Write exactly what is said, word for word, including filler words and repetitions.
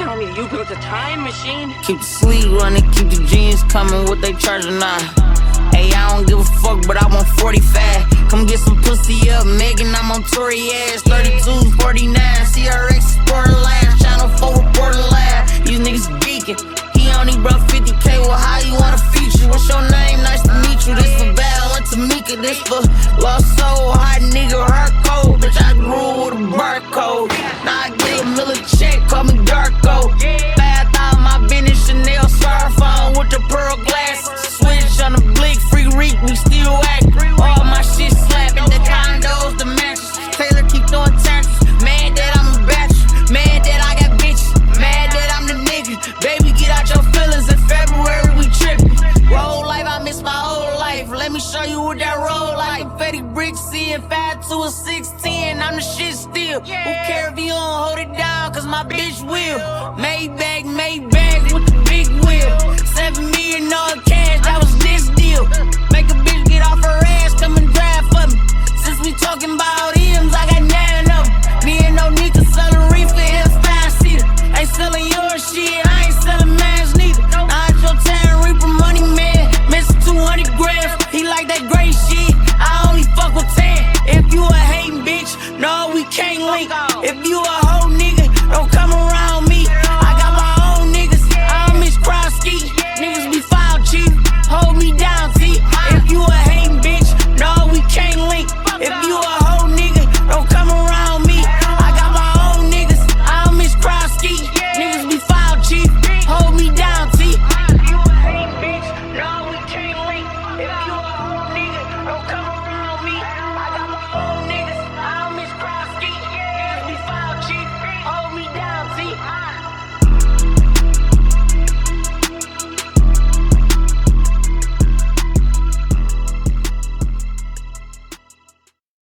telling me you built a time machine? Keep the sleep running, keep the jeans coming, what they charging now? Hey, I don't give a fuck, but I want forty-five. Come get some pussy up, Megan, I'm on Tory ass. thirty-two, forty-nine, C R X Sport Line, Channel four Reporter Live. These niggas geeking. He only brought fifty K, well, how you wanna feature? What's your name? Nice to meet you. This for Val and Tamika, this for Lost Soul, hot nigga, heart cold. Bitch, I grew with a barcode. Now I get a Miller check, call me Darko. Bath out my Benny Chanel smartphone with the pearl glasses. Switch on the blick, free reek, we still act. All my shit slapping, the condos, the matches. Taylor keep throwing taxes. Mad that I'm a bachelor, mad that I got bitches, mad that I'm the nigga. Baby, get out your feelings, in February we trippin'. Roll life, I miss my whole life. Let me show you what that roll like. Confetti bricks, seeing five to a six ten, I'm the shit still. Who care if you don't hold it down, cause my bitch will. Maybach, Maybach with the big wheel. Seven million dollar cash, that was